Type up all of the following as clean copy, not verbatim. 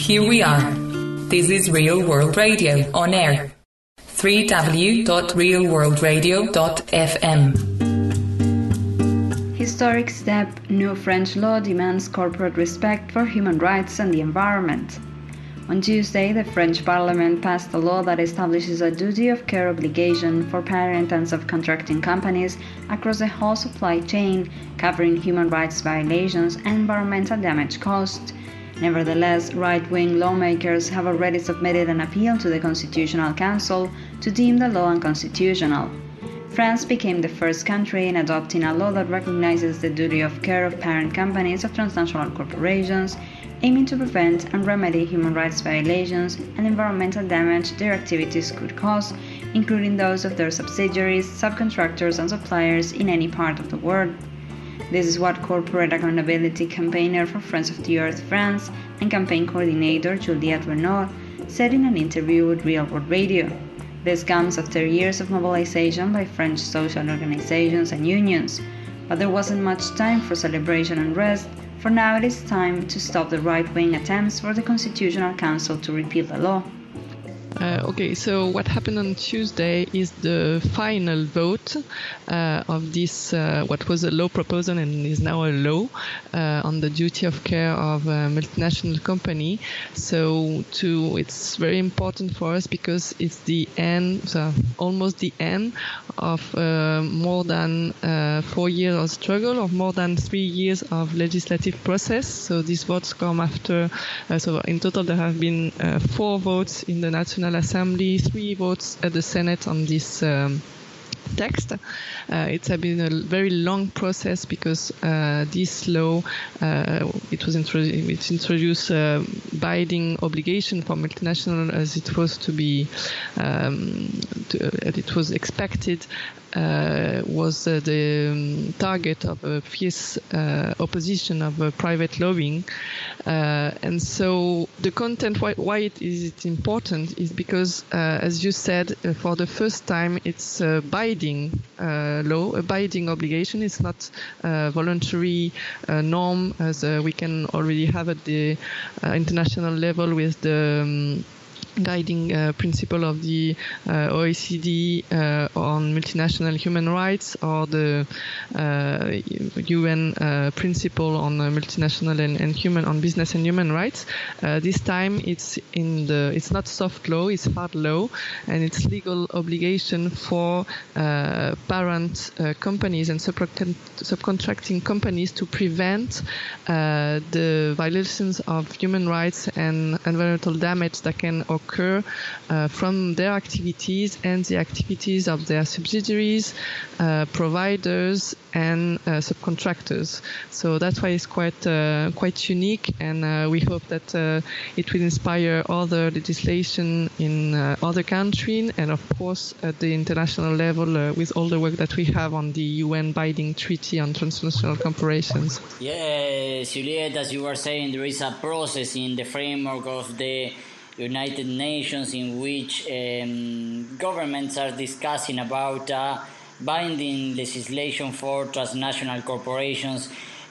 Here we are. This is Real World Radio on air. www.realworldradio.fm. Historic step. New French law demands corporate respect for human rights and the environment. On Tuesday, the French Parliament passed a law that establishes a duty of care obligation for parent and subcontracting companies across the whole supply chain, covering human rights violations and environmental damage caused. Nevertheless, right-wing lawmakers have already submitted an appeal to the Constitutional Council to deem the law unconstitutional. France became the first country in adopting a law that recognizes the duty of care of parent companies of transnational corporations, aiming to prevent and remedy human rights violations and environmental damage their activities could cause, including those of their subsidiaries, subcontractors and suppliers in any part of the world. This is what corporate accountability campaigner for Friends of the Earth France and campaign coordinator Juliette Renaud said in an interview with Real World Radio. This comes after years of mobilization by French social organizations and unions, but there wasn't much time for celebration and rest. For now, it is time to stop the right-wing attempts for the Constitutional Council to repeal the law. Okay, so what happened on Tuesday is the final vote of this, what was a law proposal and is now a law on the duty of care of a multinational company. So it's very important for us because it's the end, so almost the end of more than 4 years of struggle, or more than 3 years of legislative process. So these votes come after, so in total there have been 4 votes in the National Assembly, 3 votes at the Senate on this text. It's been a very long process because this law it introduced binding obligation for multinational as it was to be it was expected was the target of a fierce opposition of private lobbying, and so the content, why it is important is because as you said, for the first time it's a binding law, a binding obligation. It's not a voluntary norm as we can already have at the international level with the guiding principle of the OECD on multinational human rights, or the UN principle on multinational and human on business and human rights. This time it's not soft law, it's hard law, and it's legal obligation for parent companies and subcontracting companies to prevent the violations of human rights and environmental damage that can occur from their activities and the activities of their subsidiaries, providers and subcontractors. So that's why it's quite unique, and we hope that it will inspire other legislation in other countries, and of course at the international level with all the work that we have on the UN binding treaty on transnational corporations. Yes, Juliette, as you were saying, there is a process in the framework of the United Nations in which governments are discussing about binding legislation for transnational corporations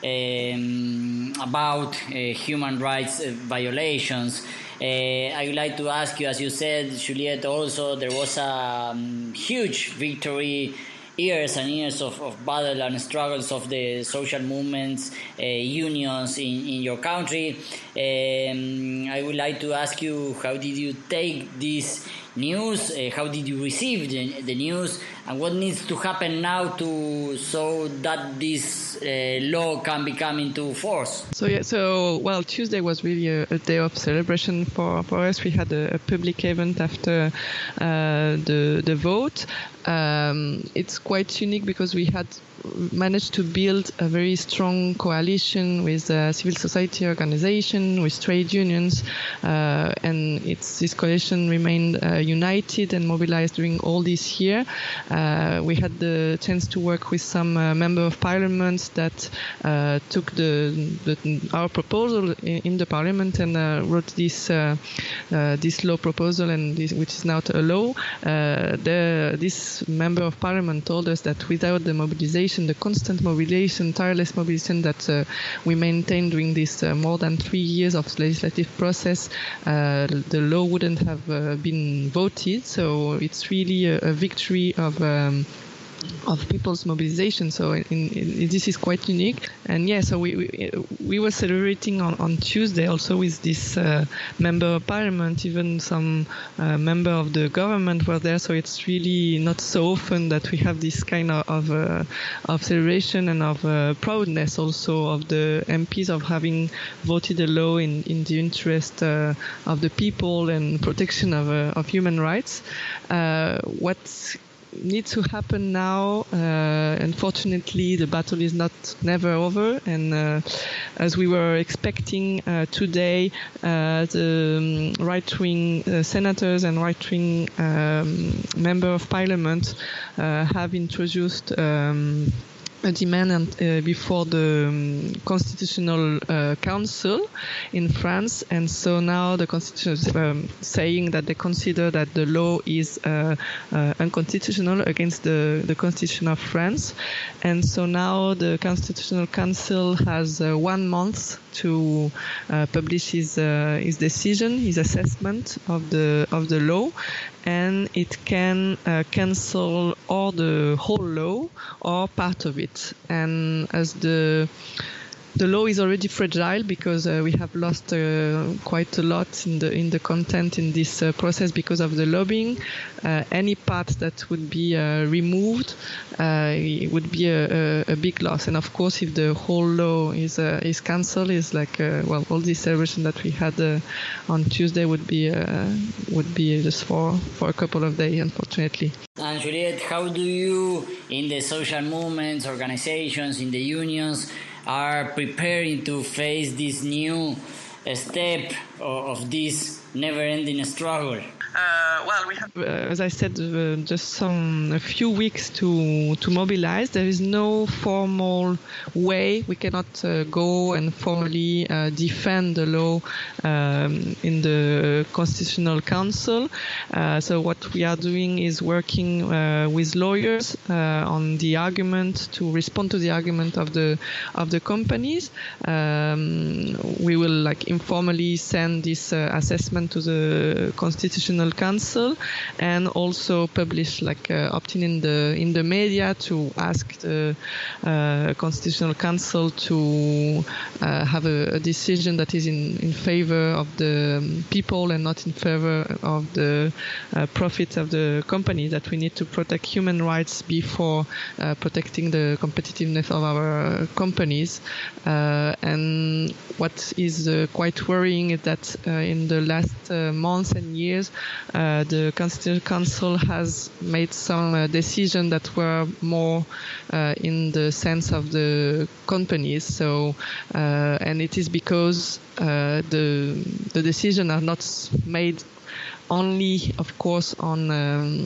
about human rights violations. I would like to ask you, as you said, Juliette, also there was a huge victory, years and years of battle and struggles of the social movements, unions in your country. I would like to ask you, how did you take this news? How did you receive the news? And what needs to happen now so that this law can become into force? So Tuesday was really a day of celebration for us. We had a public event after the vote. It's quite unique because we had managed to build a very strong coalition with civil society organization, with trade unions, and this coalition remained united and mobilized during all this year. We had the chance to work with some member of parliament that took our proposal in the parliament and wrote this law proposal, and which is now a law. This member of parliament told us that without the mobilization mobilization, the constant mobilization, tireless mobilization that we maintained during this more than 3 years of legislative process, the law wouldn't have been voted. So it's really a victory of people's mobilization. So this is quite unique. And yeah, so we were celebrating on Tuesday also with this member of parliament, even some member of the government were there. So it's really not so often that we have this kind of celebration and of proudness also of the MPs of having voted a law in the interest of the people and protection of human rights. What needs to happen now, unfortunately the battle is never over, and as we were expecting today, the right-wing senators and right-wing member of parliament have introduced a demand before the Constitutional Council in France, and so now the Constitution is saying that they consider that the law is unconstitutional against the Constitution of France, and so now the Constitutional Council has 1 month to publish his decision, his assessment of the law, and it can cancel or the whole law or part of it. And as the law is already fragile because we have lost quite a lot in the content in this process because of the lobbying. Any part that would be removed it would be a big loss. And of course, if the whole law is cancelled, is like all this celebration that we had on Tuesday would be just for a couple of days, unfortunately. And Juliette, how do you, in the social movements, organizations, in the unions, are preparing to face this new step of this never-ending struggle? We have, as I said, just a few weeks to mobilize. There is no formal way. We cannot go and formally defend the law in the Constitutional Council. So what we are doing is working with lawyers on the argument to respond to the argument of the companies. We will informally send this assessment to the Constitutional Council, and also publish opt-in in the media to ask the Constitutional Council to have a decision that is in favor of the people and not in favor of the profits of the company, that we need to protect human rights before protecting the competitiveness of our companies. And what is quite worrying is that in the last months and years, the Constitutional Council has made some decisions that were more in the sense of the companies. So, and it is because the decisions are not made only, of course, on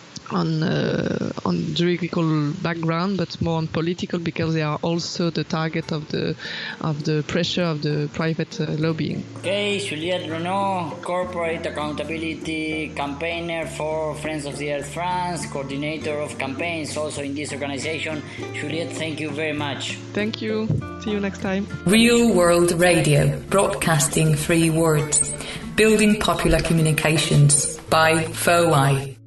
juridical background, but more on political, because they are also the target of the pressure of the private lobbying. Okay, Juliette Renaud, Corporate Accountability Campaigner for Friends of the Earth France, Coordinator of Campaigns also in this organization. Juliette, thank you very much. Thank you. See you next time. Real World Radio, broadcasting 3 words. Building popular communications by FOI.